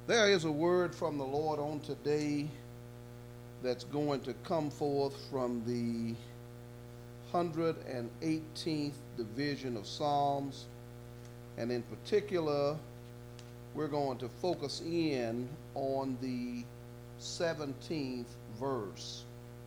There is a word from the Lord on today that's going to come forth from the 118th division of Psalms. And in particular, we're going to focus in on the 17th verse.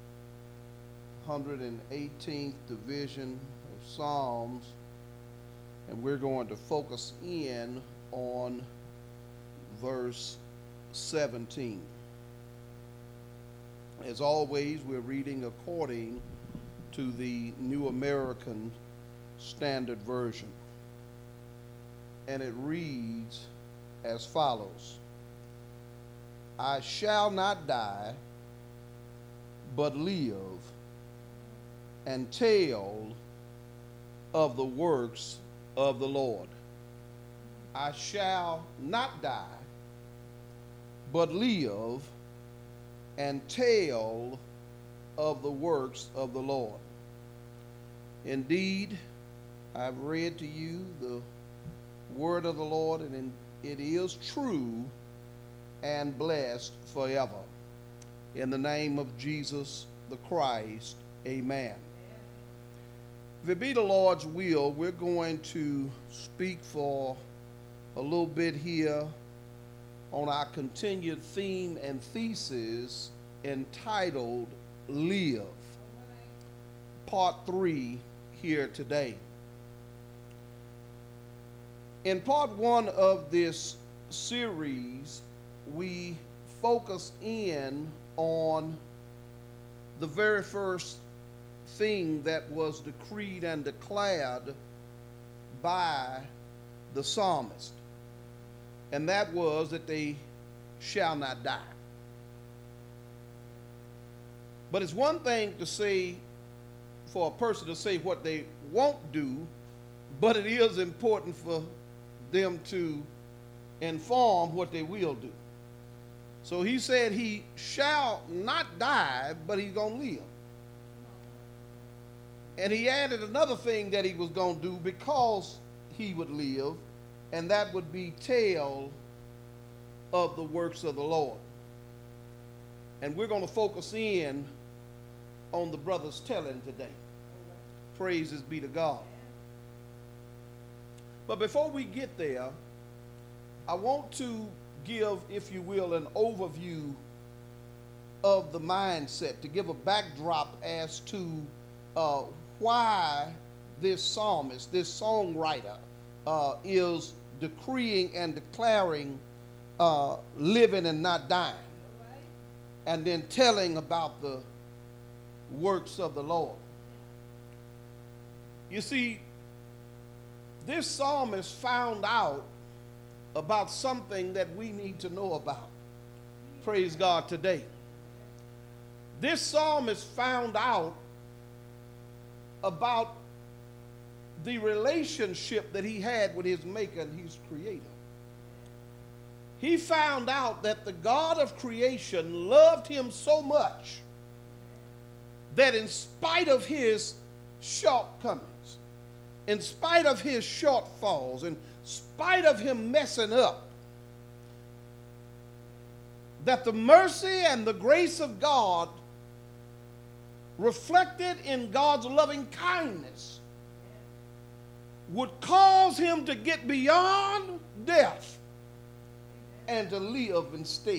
118th division of Psalms. And we're going to focus in on verse 17. As always, we're reading according to the New American Standard Version. And it reads as follows: I shall not die, but live and tell of the works of the Lord. I shall not die, but live and tell of the works of the Lord. Indeed, I've read to you the word of the Lord, and it is true and blessed forever. In the name of Jesus the Christ, amen. If it be the Lord's will, we're going to speak for a little bit here on our continued theme and thesis entitled Live. Part 3 here today. In part 1 of this series, we focus in on the very first thing that was decreed and declared by the psalmist. And that was that they shall not die. But it's one thing to say, for a person to say what they won't do, but it is important for them to inform what they will do. So he said he shall not die, but he's going to live. And he added another thing that he was going to do because he would live, and that would be tell of the works of the Lord. And we're going to focus in on the brother's telling today. Praises be to God. But before we get there, I want to give, if you will, an overview of the mindset, to give a backdrop as to why this psalmist, this songwriter, is decreeing and declaring living and not dying, and then telling about the works of the Lord. You see, this psalmist found out about something that we need to know about. Praise God today. This psalmist found out about the relationship that he had with his maker and his creator. He found out that the God of creation loved him so much that in spite of his shortcomings, in spite of his shortfalls, in spite of him messing up, that the mercy and the grace of God reflected in God's loving kindness would cause him to get beyond death and to live instead.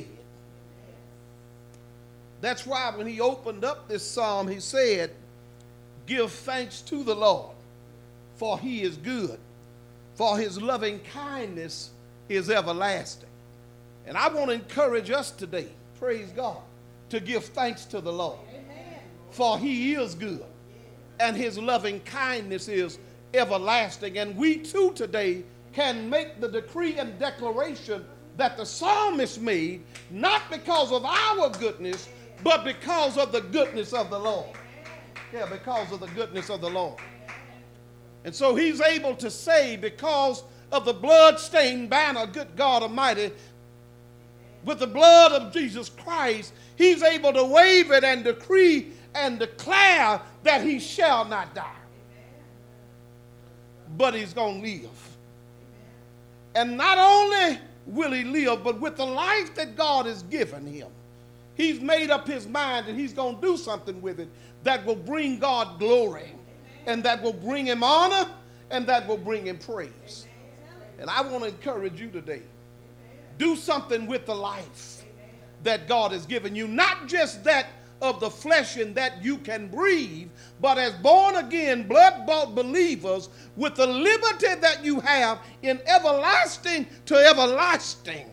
That's why when he opened up this psalm, he said, give thanks to the Lord, for he is good, for his loving kindness is everlasting. And I want to encourage us today, praise God, to give thanks to the Lord. Amen. For he is good, and his loving kindness is everlasting. And we too today can make the decree and declaration that the psalmist made, not because of our goodness, but because of the goodness of the Lord. Yeah, because of the goodness of the Lord. And so he's able to say, because of the blood-stained banner, good God Almighty, with the blood of Jesus Christ, he's able to wave it and decree and declare that he shall not die, but he's going to live. And not only will he live, but with the life that God has given him, he's made up his mind and he's going to do something with it that will bring God glory and that will bring him honor and that will bring him praise. And I want to encourage you today. Do something with the life that God has given you, not just that of the flesh and that you can breathe, but as born again, blood-bought believers with the liberty that you have in everlasting to everlasting.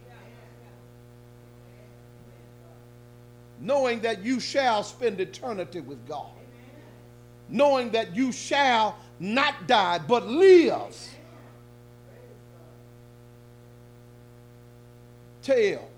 Knowing that you shall spend eternity with God. Knowing that you shall not die, but live. Tell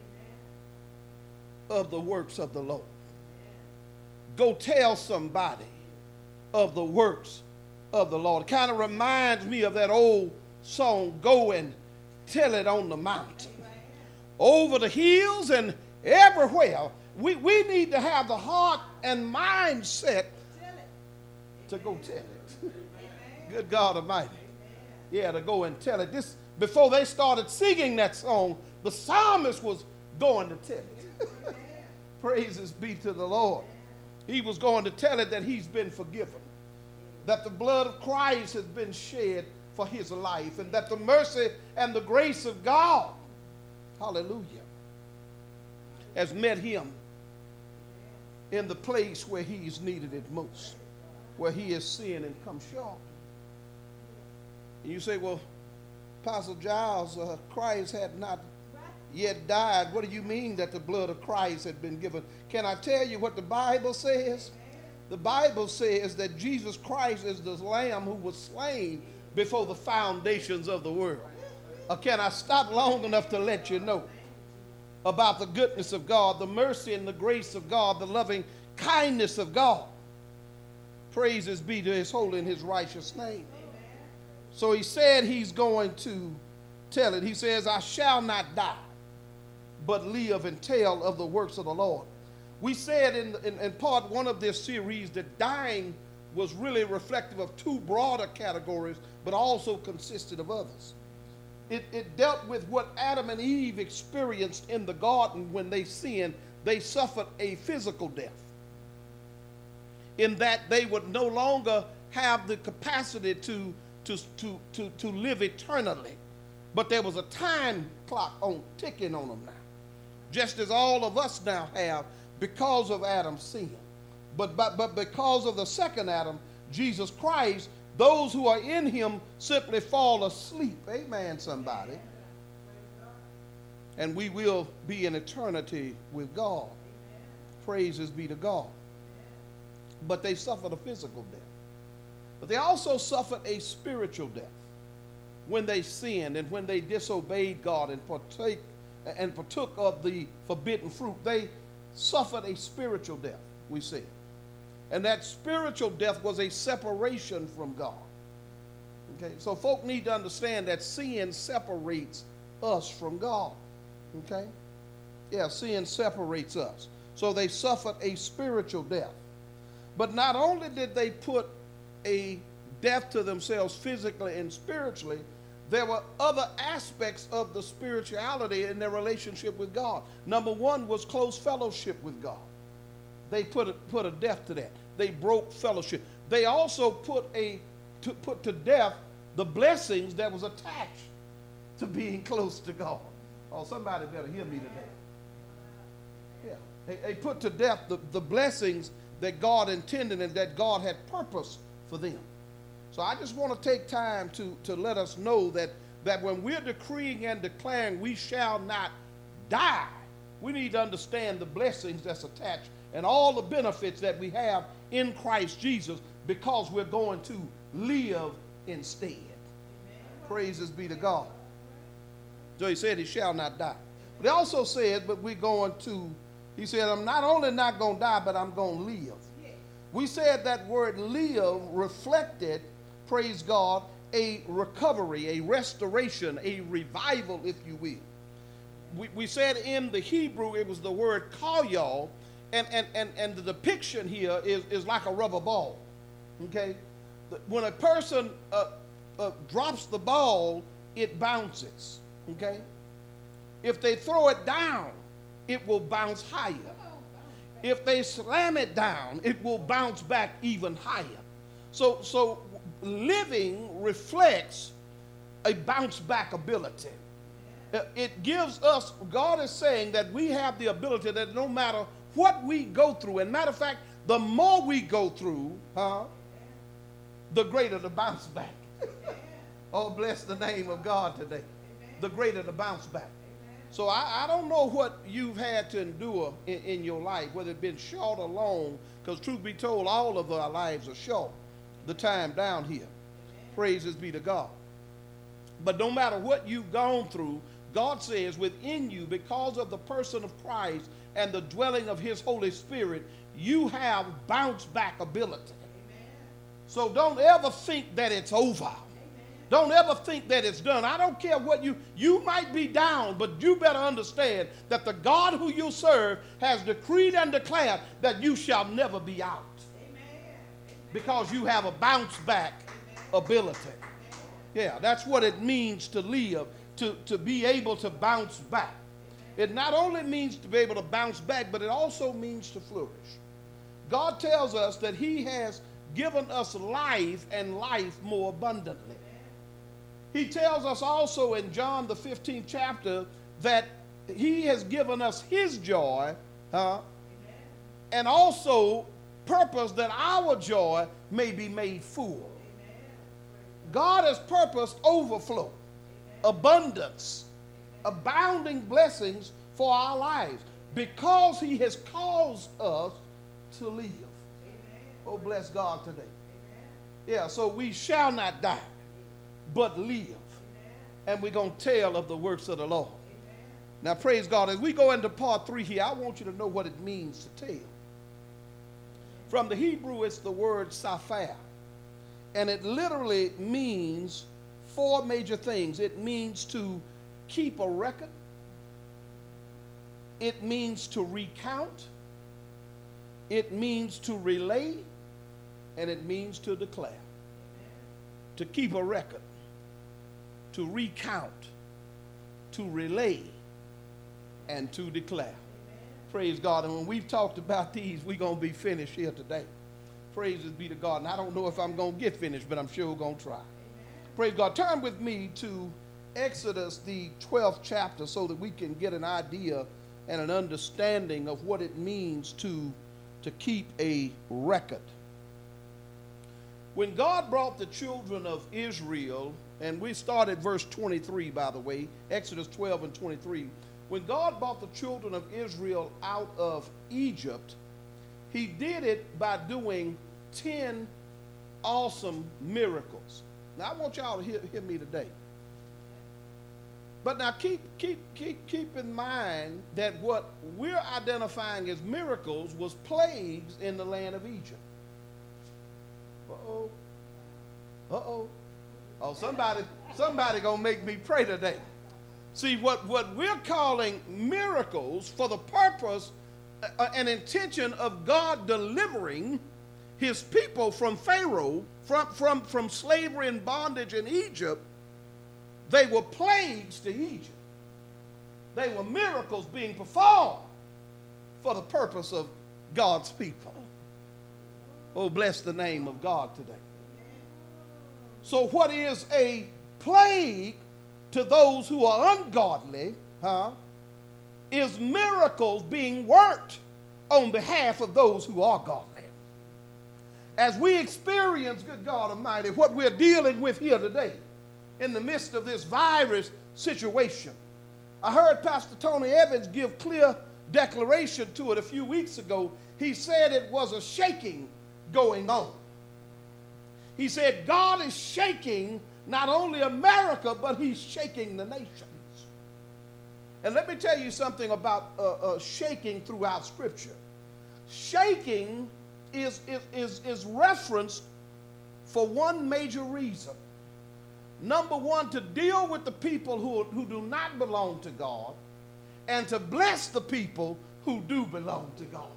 of the works of the Lord. Go tell somebody of the works of the Lord. It kind of reminds me of that old song, Go and Tell It on the Mountain. Over the hills and everywhere. We need to have the heart and mindset to go tell it. Good God Almighty. Yeah, to go and tell it. This, before they started singing that song, the psalmist was going to tell it. Praises be to the Lord. He was going to tell it that he's been forgiven, that the blood of Christ has been shed for his life, and that the mercy and the grace of God, hallelujah, has met him in the place where he's needed it most, where he has sinned and come short. And you say, well, Apostle Giles, Christ had not yet died. What do you mean that the blood of Christ had been given? Can I tell you what the Bible says? The Bible says that Jesus Christ is the Lamb who was slain before the foundations of the world. Or can I stop long enough to let you know about the goodness of God, the mercy and the grace of God, the loving kindness of God? Praises be to his holy and his righteous name. So he said he's going to tell it. He says, I shall not die, but live and tell of the works of the Lord. We said in part one of this series that dying was really reflective of two broader categories, but also consisted of others. It dealt with what Adam and Eve experienced in the garden when they sinned. They suffered a physical death, in that they would no longer have the capacity to live eternally. But there was a time clock ticking on them now, just as all of us now have because of Adam's sin. But because of the second Adam, Jesus Christ, those who are in him simply fall asleep. Amen, somebody. And we will be in eternity with God. Praises be to God. But they suffered a physical death. But they also suffered a spiritual death when they sinned and when they disobeyed God and partook of the forbidden fruit. They suffered a spiritual death, we see. And that spiritual death was a separation from God. Okay, so folk need to understand that sin separates us from God. Okay? Yeah, sin separates us. So they suffered a spiritual death. But not only did they put a death to themselves physically and spiritually, there were other aspects of the spirituality in their relationship with God. Number one was close fellowship with God. They put a death to that. They broke fellowship. They also put to death the blessings that was attached to being close to God. Oh, somebody better hear me today. Yeah, they put to death the blessings that God intended and that God had purpose for them. So I just want to take time to let us know that when we're decreeing and declaring we shall not die, we need to understand the blessings that's attached and all the benefits that we have in Christ Jesus because we're going to live instead. Praises be to God. So he said he shall not die. But he also said, but we're going to, he said, I'm not only not going to die, but I'm going to live. We said that word live reflected, praise God, a recovery, a restoration, a revival, if you will. We said in the Hebrew it was the word kayal, and the depiction here is like a rubber ball. Okay? When a person drops the ball, it bounces. Okay? If they throw it down, it will bounce higher. If they slam it down, it will bounce back even higher. So living reflects a bounce back ability. It gives us, God is saying that we have the ability that no matter what we go through, and matter of fact, the more we go through, the greater the bounce back. Oh, bless the name of God today. The greater the bounce back. So I don't know what you've had to endure in your life, whether it's been short or long, because truth be told, all of our lives are short, the time down here. Praises be to God. But no matter what you've gone through, God says within you, because of the person of Christ and the dwelling of his Holy Spirit, you have bounce back ability. So don't ever think that it's over. Don't ever think that it's done. I don't care what you might be down, but you better understand that the God who you serve has decreed and declared that you shall never be out. Because you have a bounce back ability. Yeah, that's what it means to live, to be able to bounce back. It not only means to be able to bounce back, but it also means to flourish. God tells us that he has given us life and life more abundantly. He tells us also in John the 15th chapter that he has given us his joy, and also purpose that our joy may be made full. God has purposed overflow, abundance, abounding blessings for our lives because he has caused us to live. Oh, bless God today. Yeah, so we shall not die, but live. And we're going to tell of the works of the Lord. Now, praise God. As we go into part 3 here, I want you to know what it means to tell. From the Hebrew, it's the word sapphire. And it literally means 4 major things. It means to keep a record. It means to recount. It means to relay. And it means to declare. To keep a record. To recount. To relay. And to declare. Praise God. And when we've talked about these, we're going to be finished here today. Praises be to God. And I don't know if I'm going to get finished, but I'm sure we're going to try. Amen. Praise God. Turn with me to Exodus, the 12th chapter, so that we can get an idea and an understanding of what it means to keep a record. When God brought the children of Israel, and we started verse 23, by the way, Exodus 12 and 23. When God brought the children of Israel out of Egypt, he did it by doing 10 awesome miracles. Now, I want y'all to hear me today. But now keep in mind that what we're identifying as miracles was plagues in the land of Egypt. Uh-oh. Uh-oh. Oh, somebody gonna make me pray today. See, what we're calling miracles for the purpose an intention of God delivering his people from Pharaoh, from slavery and bondage in Egypt. They were plagues to Egypt. They were miracles being performed for the purpose of God's people. Oh, bless the name of God today. So what is a plague to those who are ungodly, is miracles being worked on behalf of those who are godly. As we experience, good God Almighty, what we're dealing with here today in the midst of this virus situation. I heard Pastor Tony Evans give clear declaration to it a few weeks ago. He said it was a shaking going on. He said God is shaking not only America, but he's shaking the nations. And let me tell you something about shaking throughout Scripture. Shaking is referenced for one major reason. Number one, to deal with the people who do not belong to God, and to bless the people who do belong to God.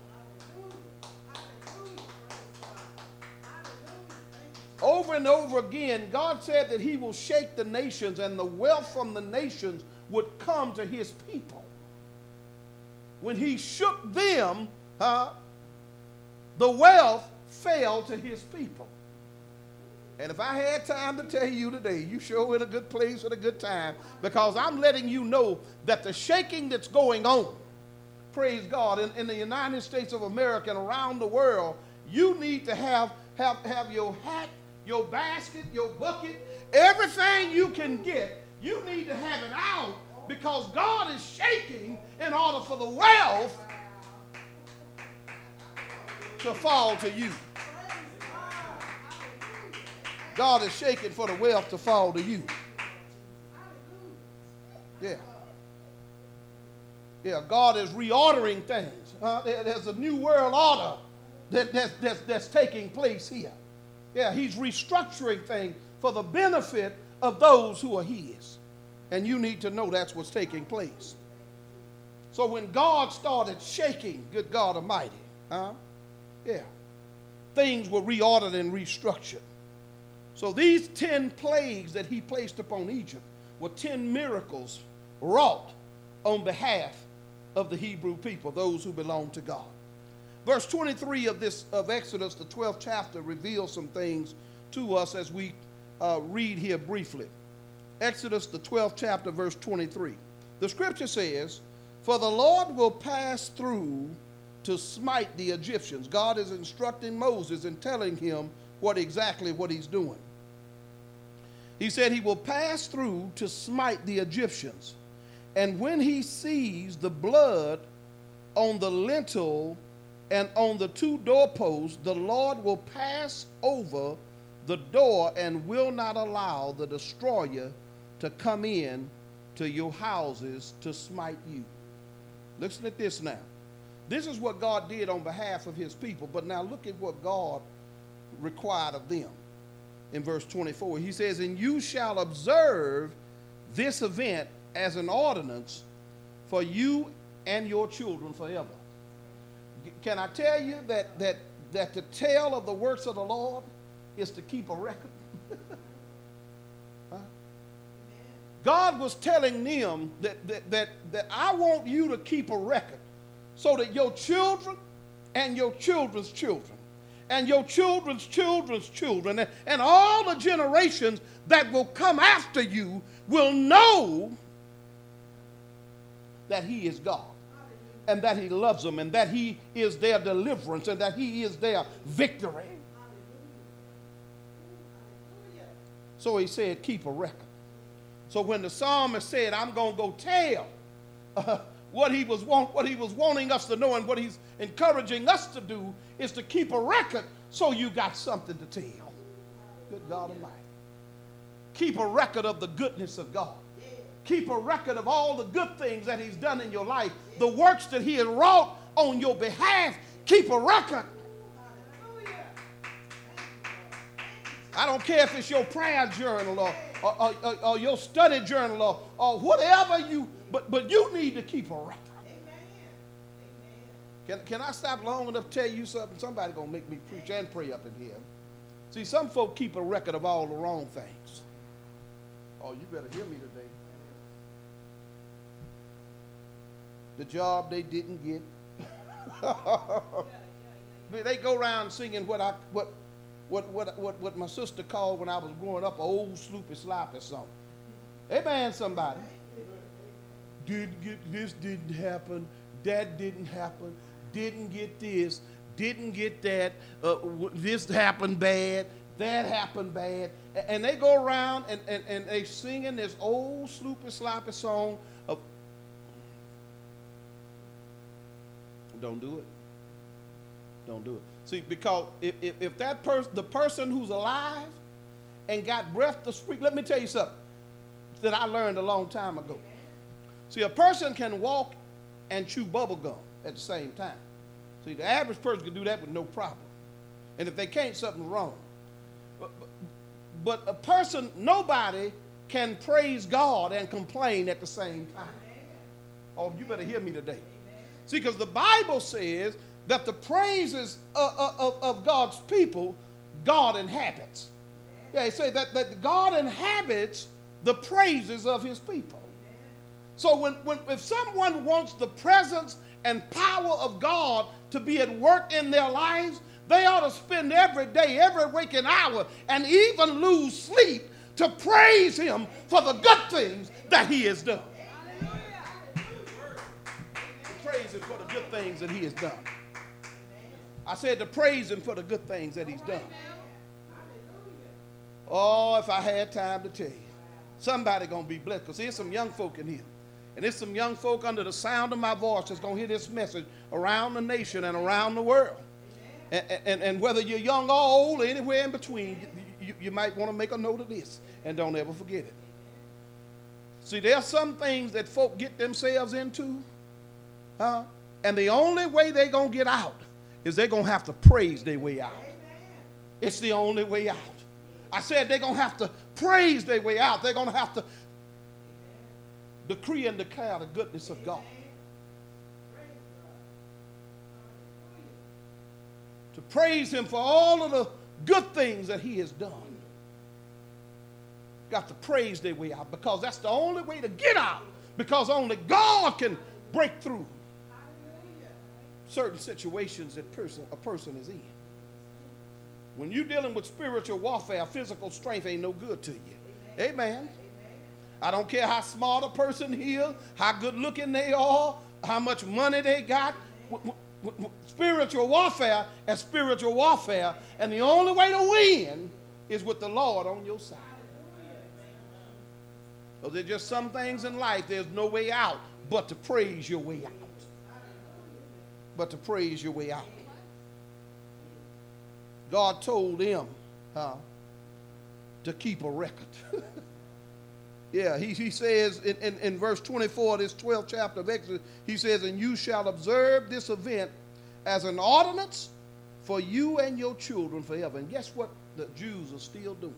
Over and over again, God said that he will shake the nations, and the wealth from the nations would come to his people. When he shook them, the wealth fell to his people. And if I had time to tell you today, you sure in a good place at a good time, because I'm letting you know that the shaking that's going on, praise God, in the United States of America and around the world, you need to have your hat, your basket, your bucket, everything you can get, you need to have it out, because God is shaking in order for the wealth to fall to you. God is shaking for the wealth to fall to you. Yeah. Yeah, God is reordering things. There's a new world order that's taking place here. Yeah, he's restructuring things for the benefit of those who are his. And you need to know that's what's taking place. So when God started shaking, good God Almighty, things were reordered and restructured. So these 10 plagues that he placed upon Egypt were 10 miracles wrought on behalf of the Hebrew people, those who belong to God. Verse 23 of Exodus, the 12th chapter, reveals some things to us as we read here briefly. Exodus, the 12th chapter, verse 23. The scripture says, "For the Lord will pass through to smite the Egyptians." God is instructing Moses and telling him exactly what he's doing. He said he will pass through to smite the Egyptians. And when he sees the blood on the lintel and on the 2 doorposts, the Lord will pass over the door and will not allow the destroyer to come in to your houses to smite you. Listen at this now. This is what God did on behalf of his people, but now look at what God required of them. In verse 24, he says, "And you shall observe this event as an ordinance for you and your children forever." Can I tell you that the tale of the works of the Lord is to keep a record? God was telling them that I want you to keep a record so that your children and your children's children and your children's children's children and all the generations that will come after you will know that he is God and that he loves them and that he is their deliverance and that he is their victory. So he said, keep a record. So when the psalmist said, I'm going to go tell what he was wanting us to know and what he's encouraging us to do is to keep a record so you got something to tell. Good God Almighty. Keep a record of the goodness of God. Keep a record of all the good things that he's done in your life, the works that he has wrought on your behalf. Keep a record. I don't care if it's your prayer journal or your study journal or whatever but you need to keep a record. Can I stop long enough to tell you something? Somebody going to make me preach and pray up in here. See, some folk keep a record of all the wrong things. Oh, you better hear me today. The job they didn't get. They go around singing what my sister called when I was growing up, an old sloopy sloppy song. Amen, somebody. This didn't happen. That didn't happen. Didn't get this. Didn't get that. This happened bad. That happened bad. And they go around and they singing this old sloopy sloppy song of don't do it. Don't do it. See, because if that the person who's alive and got breath to speak, let me tell you something that I learned a long time ago. See, a person can walk and chew bubble gum at the same time. See, the average person can do that with no problem. And if they can't, something's wrong. But a person, nobody can praise God and complain at the same time. Oh, you better hear me today. See, because the Bible says that the praises of God's people, God inhabits. Yeah, it says that God inhabits the praises of his people. So if someone wants the presence and power of God to be at work in their lives, they ought to spend every day, every waking hour, and even lose sleep to praise him for the good things that he has done. To praise him for the good things that he has done. I said to praise him for the good things that he's done. Oh, if I had time to tell you. Somebody going to be blessed. Because there's some young folk in here. And there's some young folk under the sound of my voice that's going to hear this message around the nation and around the world. And whether you're young or old or anywhere in between, you might want to make a note of this and don't ever forget it. See, there are some things that folk get themselves into, and the only way they're going to get out is they're going to have to praise their way out. It's the only way out. I said they're going to have to praise their way out. They're going to have to decree and declare the goodness of God. To praise him for all of the good things that he has done. Got to praise their way out, because that's the only way to get out, because only God can break through certain situations that a person is in. When you're dealing with spiritual warfare, physical strength ain't no good to you. Amen. I don't care how smart a person is, how good looking they are, how much money they got. Spiritual warfare is spiritual warfare, and the only way to win is with the Lord on your side. So there's just some things in life there's no way out but to praise your way out. But to praise your way out. God told them to keep a record. Yeah, he says in verse 24 of this 12th chapter of Exodus, he says, and you shall observe this event as an ordinance for you and your children forever. And guess what the Jews are still doing?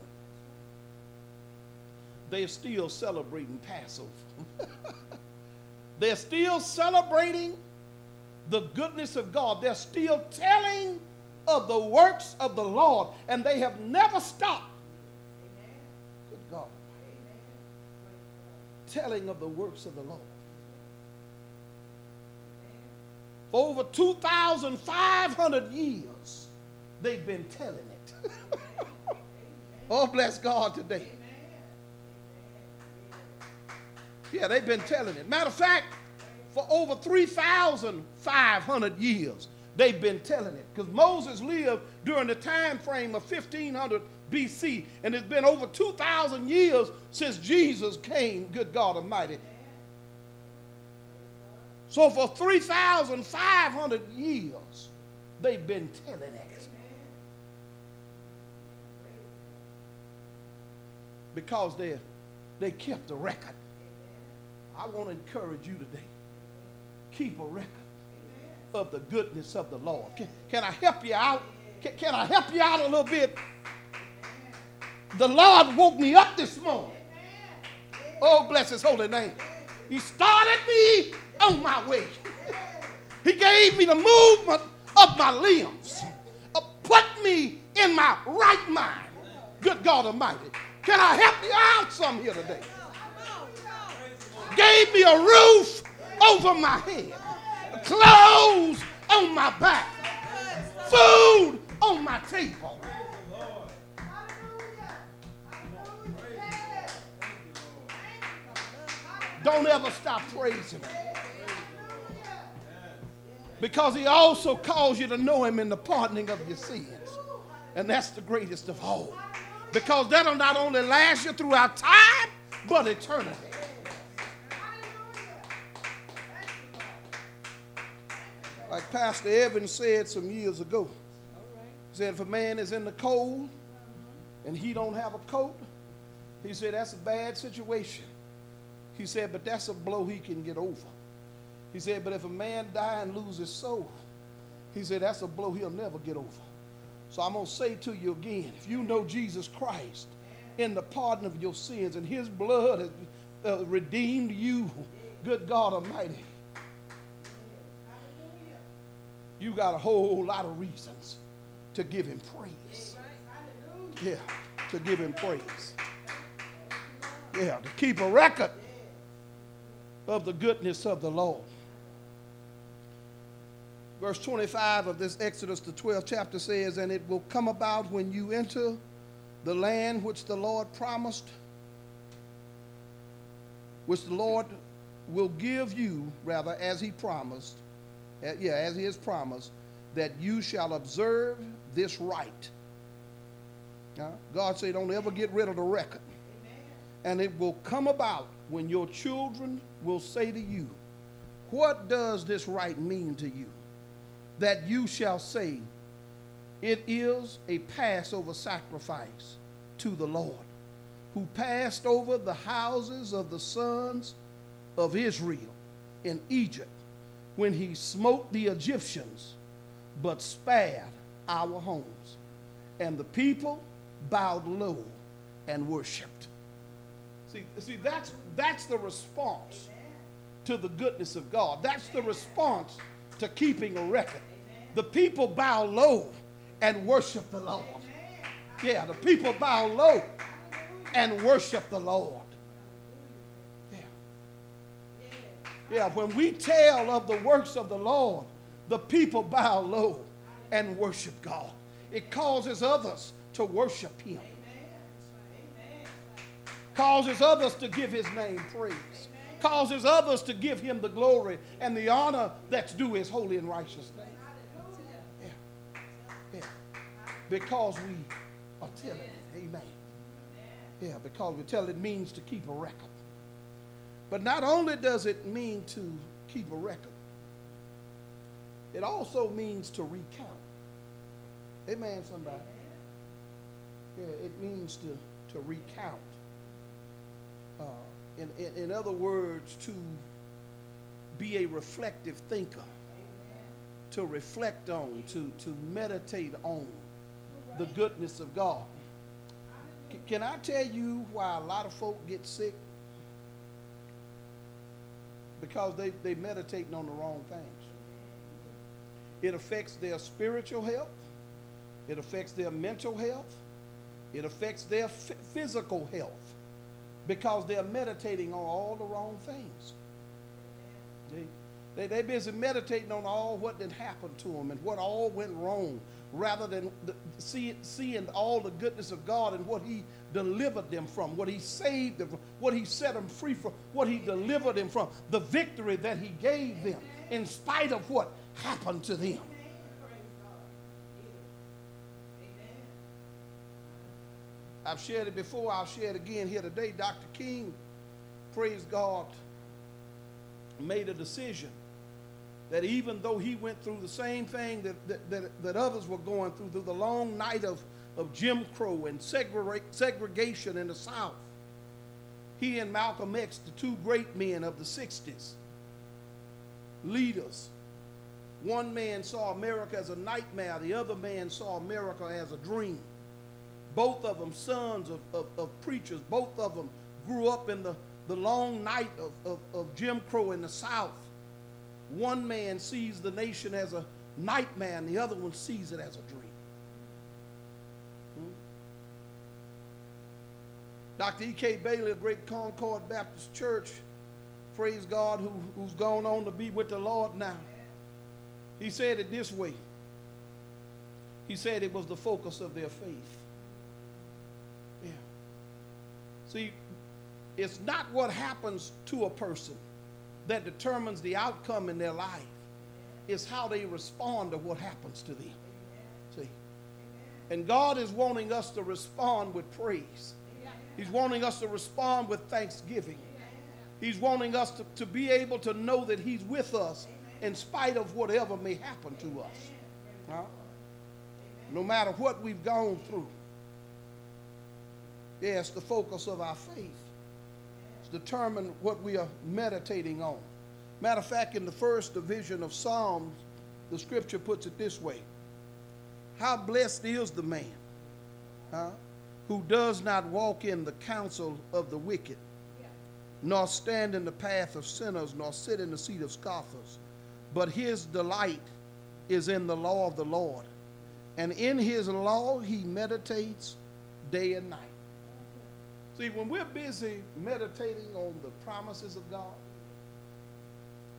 They're still celebrating Passover. They're still celebrating the goodness of God. They're still telling of the works of the Lord, and they have never stopped. Good God. Telling of the works of the Lord. For over 2,500 years, they've been telling it. Oh, bless God today. Yeah, they've been telling it. Matter of fact, for over 3,500 years, they've been telling it. Because Moses lived during the time frame of 1500 BC, and it's been over 2,000 years since Jesus came, good God Almighty. So for 3,500 years, they've been telling it. Because they kept a record. I want to encourage you today. Keep a record of the goodness of the Lord. Can I help you out? Can I help you out a little bit? The Lord woke me up this morning. Oh, bless his holy name. He started me on my way. He gave me the movement of my limbs. Put me in my right mind. Good God Almighty. Can I help you out some here today? Gave me a roof over my head. Clothes on my back. Food on my table. Don't ever stop praising him. Because he also calls you to know him in the pardoning of your sins. And that's the greatest of all. Because that'll not only last you throughout time, but eternity. Like Pastor Evans said some years ago. He said if a man is in the cold and he don't have a coat, he said that's a bad situation. He said, but that's a blow he can get over. He said, but if a man die and lose his soul, he said that's a blow he'll never get over. So I'm going to say to you again, if you know Jesus Christ in the pardon of your sins and his blood has redeemed you, good God Almighty, you got a whole lot of reasons to give him praise. Yeah, to give him praise. Yeah, to keep a record of the goodness of the Lord. Verse 25 of this Exodus, the 12th chapter says, and it will come about when you enter the land which the Lord promised, which the Lord will give you, rather, as he promised, as he has promised, that you shall observe this rite. God said, don't ever get rid of the record. Amen. And it will come about when your children will say to you, what does this rite mean to you? That you shall say, it is a Passover sacrifice to the Lord, who passed over the houses of the sons of Israel in Egypt when he smote the Egyptians, but spared our homes. And the people bowed low and worshiped. See, that's the response to the goodness of God. That's the response to keeping a record. The people bow low and worship the Lord. Yeah, the people bow low and worship the Lord. Yeah, when we tell of the works of the Lord, the people bow low and worship God. It causes others to worship him. Causes others to give his name praise. Causes others to give him the glory and the honor that's due his holy and righteous name. Yeah. Because we are telling it. Amen. Yeah, because we tell it means to keep a record. But not only does it mean to keep a record, it also means to recount. Amen, somebody. Yeah, it means to recount. In other words, to be a reflective thinker, to reflect on, to meditate on the goodness of God. Can I tell you why a lot of folk get sick? Because they meditating on the wrong things. It affects their spiritual health. It affects their mental health. It affects their physical health. Because they're meditating on all the wrong things. They're busy meditating on all what did happen to them and what all went wrong, rather than seeing all the goodness of God and what he delivered them from, what he saved them from, what he set them free from, what he delivered them from, the victory that he gave them in spite of what happened to them. I've shared it before. I'll share it again here today. Dr. King, praise God, made a decision that even though he went through the same thing that others were going through the long night of Jim Crow and segregation in the South, he and Malcolm X, the two great men of the 60s, leaders, one man saw America as a nightmare, the other man saw America as a dream. Both of them sons of preachers. Both of them grew up in the long night of Jim Crow in the South. One man sees the nation as a nightmare, and the other one sees it as a dream. Dr. E.K. Bailey of Great Concord Baptist Church, praise God, who's gone on to be with the Lord now. He said it this way. He said it was the focus of their faith. Yeah. See, it's not what happens to a person that determines the outcome in their life. It's how they respond to what happens to them. See? And God is wanting us to respond with praise. He's wanting us to respond with thanksgiving. He's wanting us to be able to know that he's with us in spite of whatever may happen to us. No matter what we've gone through. Yes, the focus of our faith is determine what we are meditating on. Matter of fact, in the first division of Psalms, the scripture puts it this way. How blessed is the man who does not walk in the counsel of the wicked, nor stand in the path of sinners, nor sit in the seat of scoffers. But his delight is in the law of the Lord, and in his law he meditates day and night. See, when we're busy meditating on the promises of God,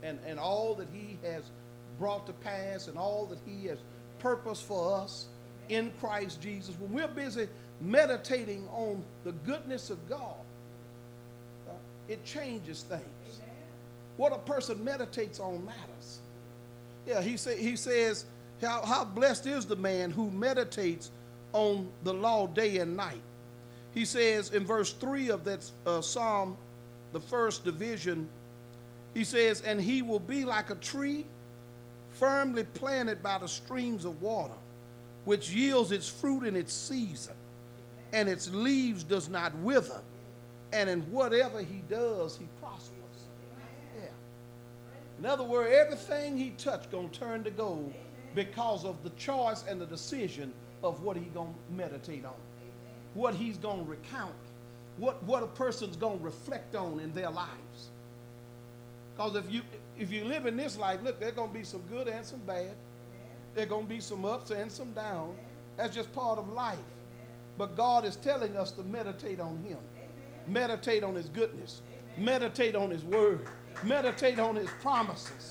and all that he has brought to pass and all that he has purposed for us in Christ Jesus, when we're busy meditating on the goodness of God, it changes things. What a person meditates on matters. Yeah, he says, how blessed is the man who meditates on the law day and night. He says in verse 3 of that Psalm, the first division, he says, and he will be like a tree firmly planted by the streams of water, which yields its fruit in its season, and its leaves does not wither, and in whatever he does, he prospers. Yeah. In other words, everything he touched gonna turn to gold because of the choice and the decision of what he's gonna meditate on, what he's gonna recount, what a person's gonna reflect on in their lives. Because if you live in this life, look, there's gonna be some good and some bad. There's gonna be some ups and some downs. That's just part of life. But God is telling us to meditate on him. Meditate on his goodness. Meditate on his word. Meditate on his promises.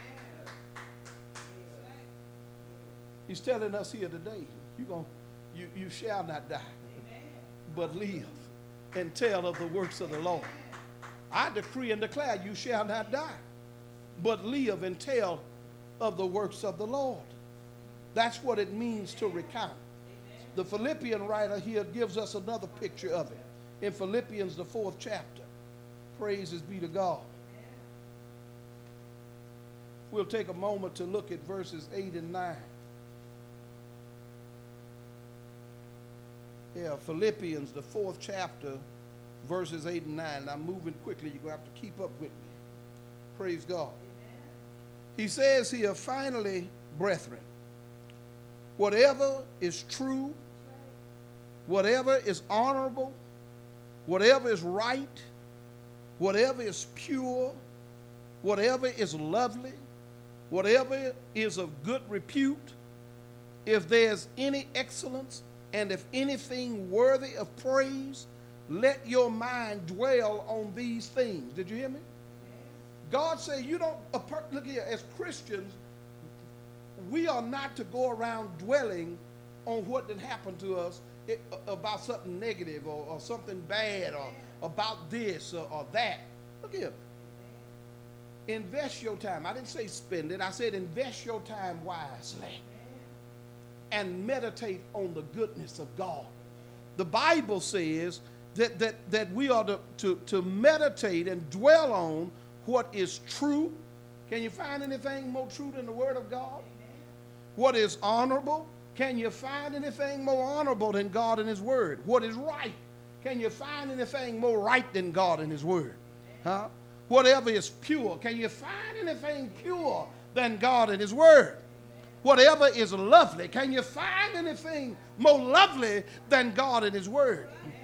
He's telling us here today, you shall not die, but live and tell of the works of the Lord. I decree and declare you shall not die, but live and tell of the works of the Lord. That's what it means to recount. The Philippian writer here gives us another picture of it in Philippians, the 4th chapter. Praises be to God. We'll take a moment to look at verses 8 and 9. Yeah, Philippians, the 4th chapter, verses 8 and 9. I'm moving quickly. You're going to have to keep up with me. Praise God. He says here, finally, brethren, whatever is true, whatever is honorable, whatever is right, whatever is pure, whatever is lovely, whatever is of good repute, if there's any excellence, and if anything worthy of praise, let your mind dwell on these things. Did you hear me? God said you don't, look here, as Christians, we are not to go around dwelling on what did happen to us about something negative or something bad or about this or that. Look here. Invest your time. I didn't say spend it. I said invest your time wisely and meditate on the goodness of God. The Bible says that we are to meditate and dwell on what is true. Can you find anything more true than the Word of God? What is honorable? Can you find anything more honorable than God and His Word? What is right? Can you find anything more right than God and His Word? Huh? Whatever is pure, can you find anything pure than God and His Word? Whatever is lovely, can you find anything more lovely than God and His Word?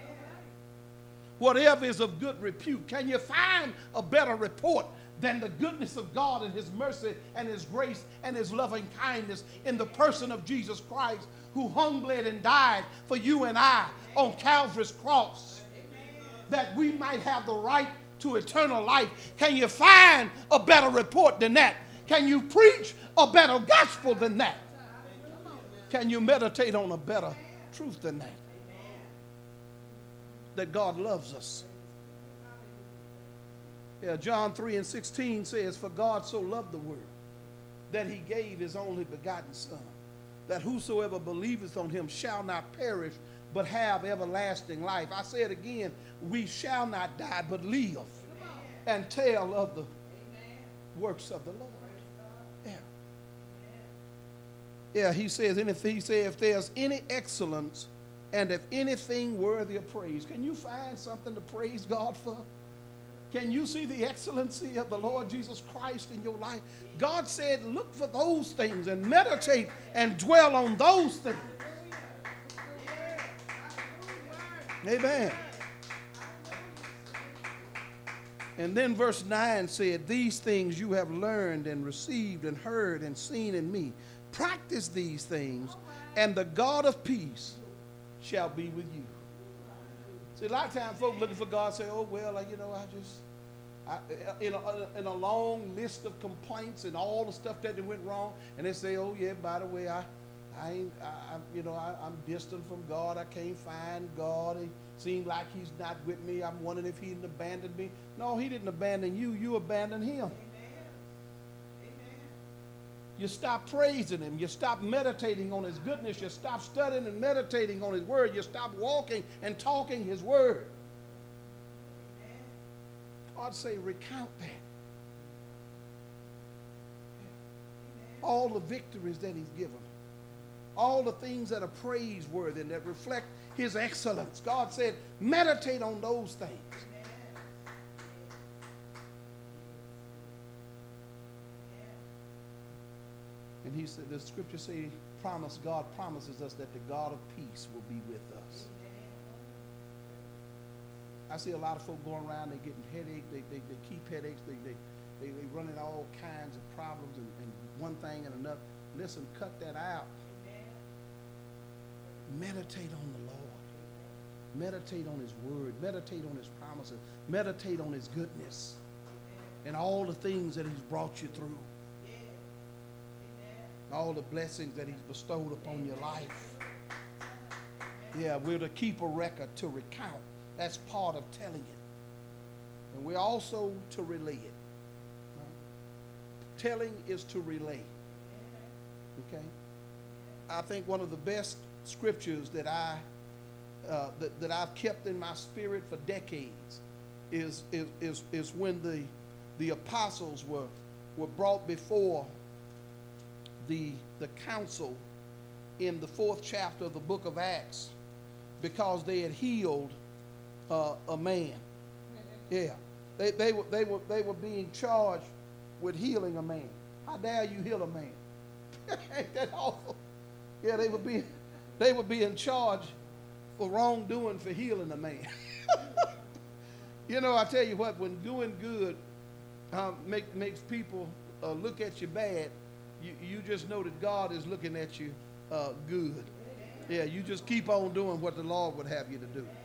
Whatever is of good repute, can you find a better report than the goodness of God and His mercy and His grace and His loving kindness in the person of Jesus Christ, who hung, bled, and died for you and I on Calvary's cross, that we might have the right to eternal life? Can you find a better report than that? Can you preach a better gospel than that? Can you meditate on a better truth than that? That God loves us. Yeah, John 3:16 says, for God so loved the world that He gave His only begotten Son, that whosoever believeth on Him shall not perish, but have everlasting life. I say it again, we shall not die, but live and tell of the works of the Lord. Yeah. Yeah, he says, if there's any excellence and if anything worthy of praise, can you find something to praise God for? Can you see the excellency of the Lord Jesus Christ in your life? God said, look for those things and meditate and dwell on those things. Amen. And then verse 9 said, these things you have learned and received and heard and seen in me. Practice these things, and the God of peace shall be with you. See, a lot of times folks looking for God say, oh, well, I, in a long list of complaints and all the stuff that went wrong, and they say, "Oh yeah, by the way, I'm distant from God. I can't find God. It seems like He's not with me. I'm wondering if He didn't abandon me." No, He didn't abandon you. You abandoned Him. You stop praising Him. You stop meditating on His goodness. You stop studying and meditating on His word. You stop walking and talking His word. God say, recount that. All the victories that He's given. All the things that are praiseworthy and that reflect His excellence. God said, meditate on those things. And He said, the scripture say, God promises us that the God of peace will be with us. I see a lot of folk going around, they getting headaches, they keep headaches, they run into all kinds of problems and one thing and another. Listen, cut that out. Meditate on the Lord. Meditate on His word. Meditate on His promises. Meditate on His goodness and all the things that He's brought you through. All the blessings that He's bestowed upon your life. Yeah, we're to keep a record, to recount. That's part of telling it. And we're also to relay it. Telling is to relay. Okay? I think one of the best scriptures that I've kept in my spirit for decades is when the apostles were brought before the council in the 4th chapter of the book of Acts because they had healed a man. Yeah, they were being charged with healing a man. How dare you heal a man? Ain't that awful? Yeah, they were being charged for wrongdoing for healing a man. You know, I tell you what, when doing good makes people look at you bad, you just know that God is looking at you good. Yeah, you just keep on doing what the Lord would have you to do.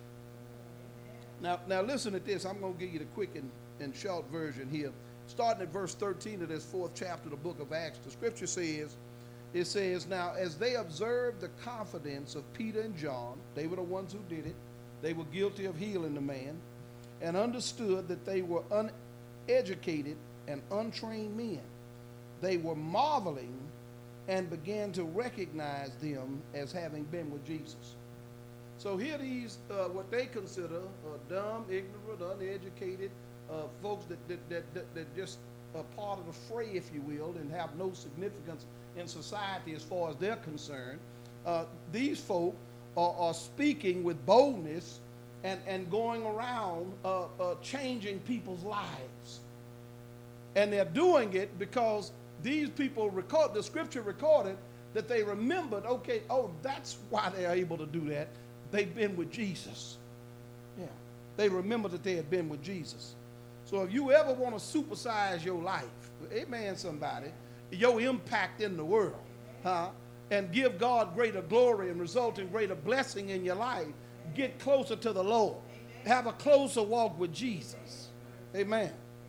Now listen at this. I'm going to give you the quick and short version here. Starting at verse 13 of this 4th chapter of the book of Acts, the scripture says, it says, "Now as they observed the confidence of Peter and John," they were the ones who did it, they were guilty of healing the man, "and understood that they were uneducated and untrained men, they were marveling and began to recognize them as having been with Jesus." So here these, what they consider dumb, ignorant, uneducated folks that just are part of the fray, if you will, and have no significance in society as far as they're concerned. These folk are speaking with boldness and going around changing people's lives. And they're doing it because these people the scripture recorded that they remembered, okay, oh, that's why they're able to do that. They've been with Jesus. Yeah. They remember that they had been with Jesus. So if you ever want to supersize your life, amen, somebody, your impact in the world, and give God greater glory and result in greater blessing in your life, get closer to the Lord. Have a closer walk with Jesus. Amen.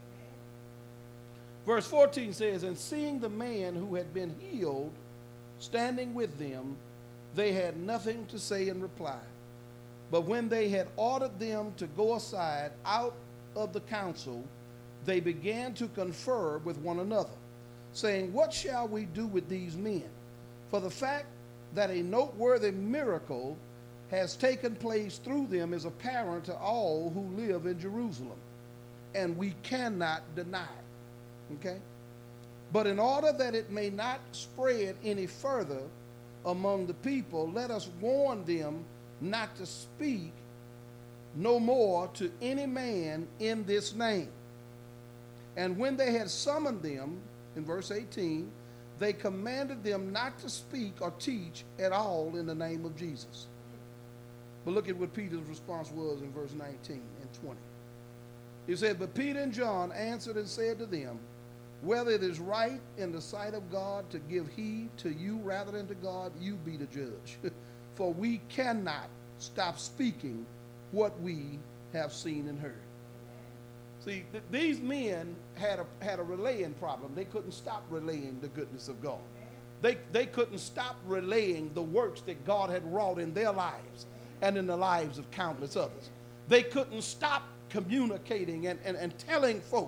Verse 14 says, "And seeing the man who had been healed standing with them, they had nothing to say in reply. But when they had ordered them to go aside out of the council, they began to confer with one another, saying, 'What shall we do with these men? For the fact that a noteworthy miracle has taken place through them is apparent to all who live in Jerusalem, and we cannot deny it.'" Okay? "But in order that it may not spread any further among the people, let us warn them not to speak no more to any man in this name." And when they had summoned them, in verse 18, they commanded them not to speak or teach at all in the name of Jesus. But look at what Peter's response was in verse 19 and 20. He said, "But Peter and John answered and said to them, whether it is right in the sight of God to give heed to you rather than to God, you be the judge. For we cannot stop speaking what we have seen and heard." See, these men had a relaying problem. They couldn't stop relaying the goodness of God. They couldn't stop relaying the works that God had wrought in their lives and in the lives of countless others. They couldn't stop communicating and telling folk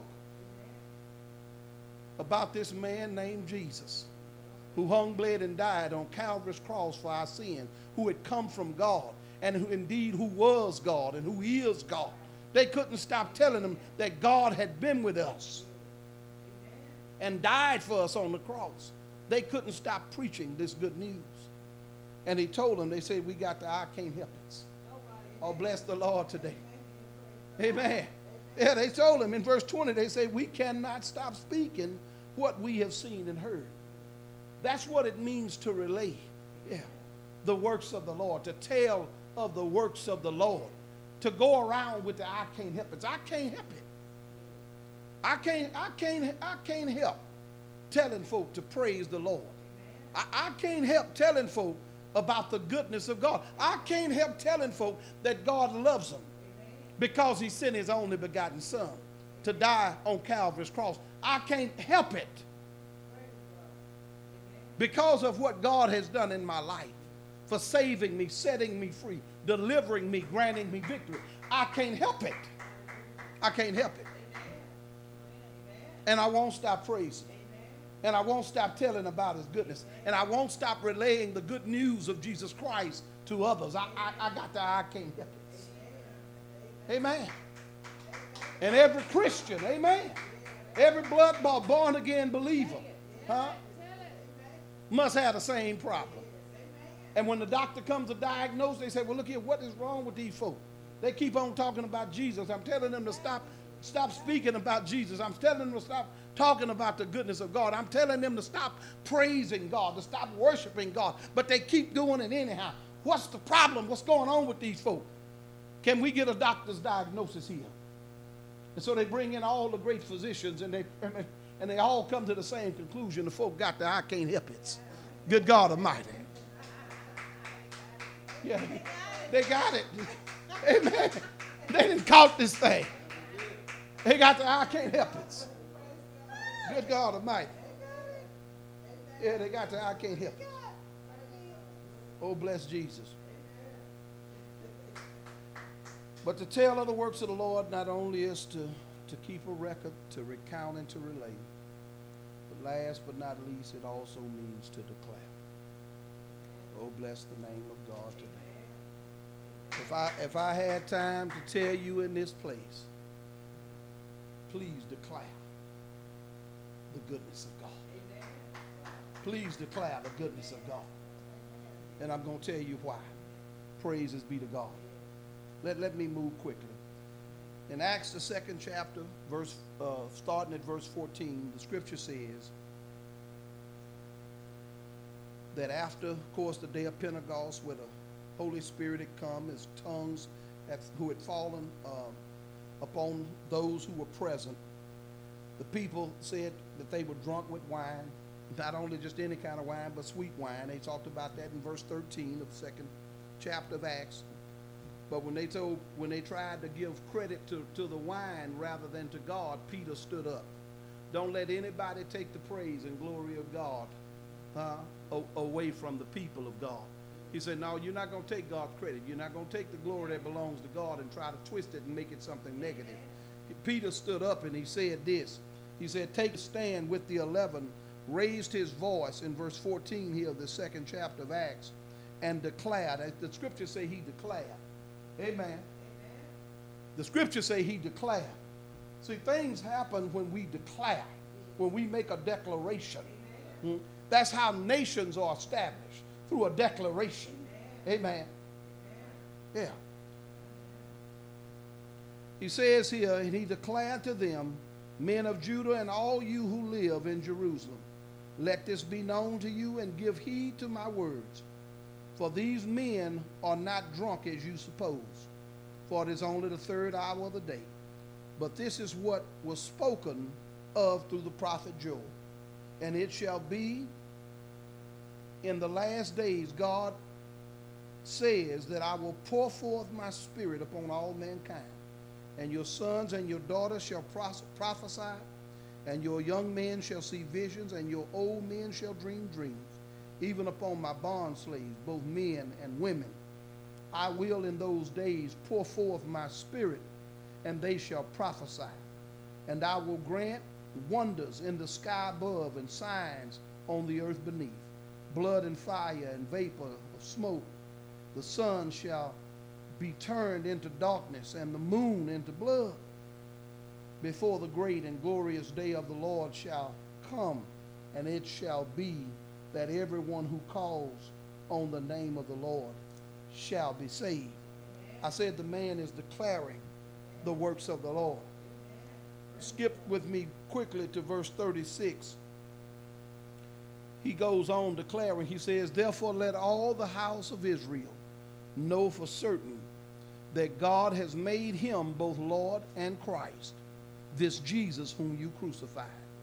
about this man named Jesus, who hung, bled, and died on Calvary's cross for our sin, who had come from God, and who was God and who is God. They couldn't stop telling them that God had been with us and died for us on the cross. They couldn't stop preaching this good news. And he told them, they said, we got the I can't help it. Oh, bless the Lord today. Amen. Yeah, they told him in verse 20, they say, we cannot stop speaking what we have seen and heard. That's what it means to relay, the works of the Lord, to tell of the works of the Lord, to go around with the I can't help it. I can't help it. I can't help telling folk to praise the Lord. I can't help telling folk about the goodness of God. I can't help telling folk that God loves them because he sent his only begotten son to die on Calvary's cross. I can't help it because of what God has done in my life for saving me, setting me free, delivering me, granting me victory. I can't help it. I can't help it. And I won't stop praising. And I won't stop telling about his goodness. And I won't stop relaying the good news of Jesus Christ to others. I can't help it. Amen. And every Christian, amen, every blood-bought, born-again believer, must have the same problem. And when the doctor comes to diagnose, they say, well, look here, what is wrong with these folk? They keep on talking about Jesus. I'm telling them to stop speaking about Jesus. I'm telling them to stop talking about the goodness of God. I'm telling them to stop praising God, to stop worshiping God. But they keep doing it anyhow. What's the problem? What's going on with these folk? Can we get a doctor's diagnosis here? And so they bring in all the great physicians, and they all come to the same conclusion. The folk got the I can't help it. Good God Almighty. Yeah, they got it. Amen. They didn't caught this thing. They got the I can't help it. Good God Almighty. Yeah, they got the I can't help it. Oh, bless Jesus. But to tell of the works of the Lord not only is to keep a record, to recount and to relate, but last but not least, it also means to declare. Oh, bless the name of God today. If I had time to tell you in this place, please declare the goodness of God. Please declare the goodness of God. And I'm going to tell you why. Praises be to God. Let me move quickly. In Acts, the 2nd chapter, starting at verse 14, the scripture says that after, of course, the day of Pentecost, where the Holy Spirit had come as tongues who had fallen upon those who were present, the people said that they were drunk with wine, not only just any kind of wine, but sweet wine. They talked about that in verse 13 of the 2nd chapter of Acts. But when they tried to give credit to the wine rather than to God, Peter stood up. Don't let anybody take the praise and glory of God away from the people of God. He said, no, you're not going to take God's credit. You're not going to take the glory that belongs to God and try to twist it and make it something negative. Peter stood up and he said this. He said, take a stand with the 11, raised his voice in verse 14 here of the 2nd chapter of Acts, and declared. The scriptures say he declared. Amen. The scriptures say he declared. See, things happen when we declare, when we make a declaration. That's how nations are established, through a declaration. Amen. Yeah. He says here, and he declared to them, men of Judah and all you who live in Jerusalem, let this be known to you and give heed to my words. For these men are not drunk as you suppose, for it is only the 3rd hour of the day. But this is what was spoken of through the prophet Joel. And it shall be in the last days, God says, that I will pour forth my spirit upon all mankind. And your sons and your daughters shall prophesy, and your young men shall see visions, and your old men shall dream dreams. Even upon my bond slaves, both men and women, I will in those days pour forth my spirit, and they shall prophesy. And I will grant wonders in the sky above and signs on the earth beneath, blood and fire and vapor of smoke. The sun shall be turned into darkness and the moon into blood before the great and glorious day of the Lord shall come. And it shall be that everyone who calls on the name of the Lord shall be saved. I said the man is declaring the works of the Lord. Skip with me quickly to verse 36. He goes on declaring, he says, therefore let all the house of Israel know for certain that God has made him both Lord and Christ, this Jesus whom you crucified.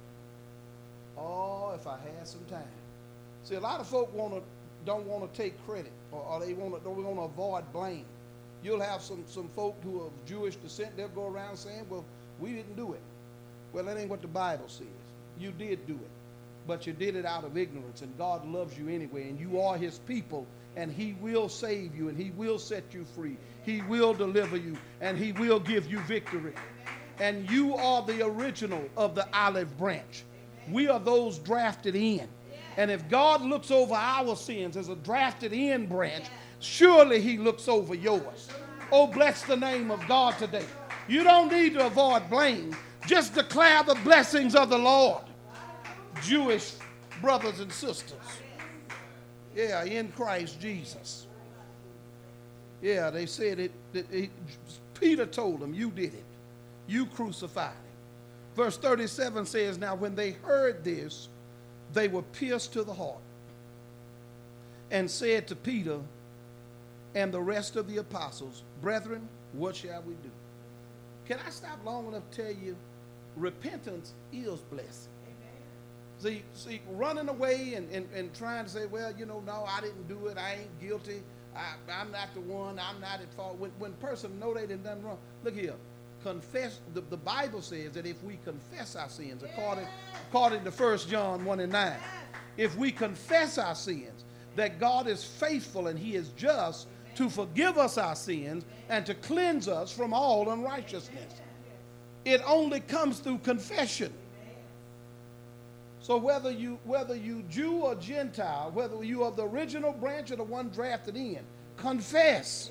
Oh, if I had some time. See, a lot of folk don't want to take credit, or they want to avoid blame. You'll have some folk who are of Jewish descent, they'll go around saying, well, we didn't do it. Well, that ain't what the Bible says. You did do it, but you did it out of ignorance, and God loves you anyway, and you are his people, and he will save you, and he will set you free. He will deliver you, and he will give you victory. And you are the original of the olive branch. We are those drafted in. And if God looks over our sins as a drafted in branch, surely he looks over yours. Oh, bless the name of God today. You don't need to avoid blame. Just declare the blessings of the Lord. Jewish brothers and sisters. Yeah, in Christ Jesus. Yeah, they said it. Peter told them, you did it. You crucified him. Verse 37 says, now when they heard this, they were pierced to the heart and said to Peter and the rest of the apostles, brethren, what shall we do? Can I stop long enough to tell you, repentance is blessing. See, running away and trying to say, well, no, I didn't do it. I ain't guilty. I'm not the one. I'm not at fault. When a person know they done done wrong, look here. Confess. The Bible says that if we confess our sins, according to 1 John 1 and 9, if we confess our sins, that God is faithful and he is just to forgive us our sins and to cleanse us from all unrighteousness. It only comes through confession. So whether you Jew or Gentile, whether you are the original branch or the one drafted in, confess.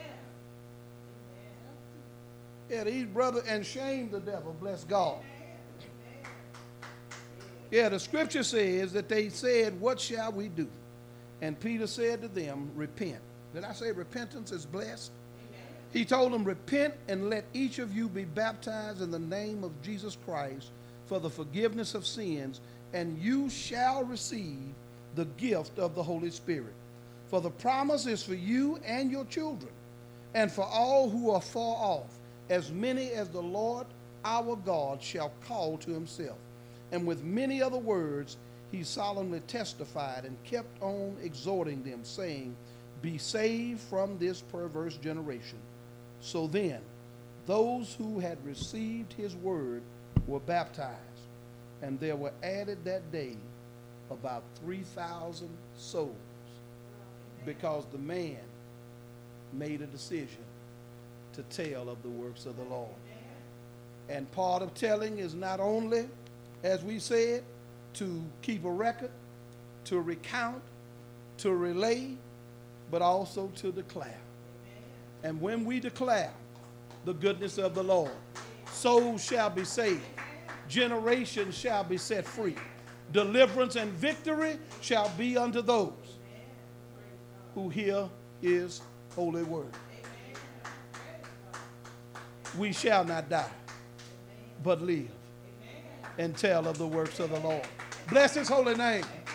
Yeah, these brothers, and shame the devil, bless God. Yeah, the scripture says that they said, what shall we do? And Peter said to them, repent. Did I say repentance is blessed? He told them, repent and let each of you be baptized in the name of Jesus Christ for the forgiveness of sins, and you shall receive the gift of the Holy Spirit. For the promise is for you and your children, and for all who are far off, as many as the Lord our God shall call to himself. And with many other words he solemnly testified and kept on exhorting them, saying, be saved from this perverse generation. So then, those who had received his word were baptized, and there were added that day about 3,000 souls, because the man made a decision to tell of the works of the Lord. And part of telling is not only, as we said, to keep a record, to recount, to relay, but also to declare. And when we declare the goodness of the Lord, souls shall be saved, generations shall be set free, deliverance and victory shall be unto those who hear his holy word. We shall not die, but live and tell of the works of the Lord. Bless his holy name.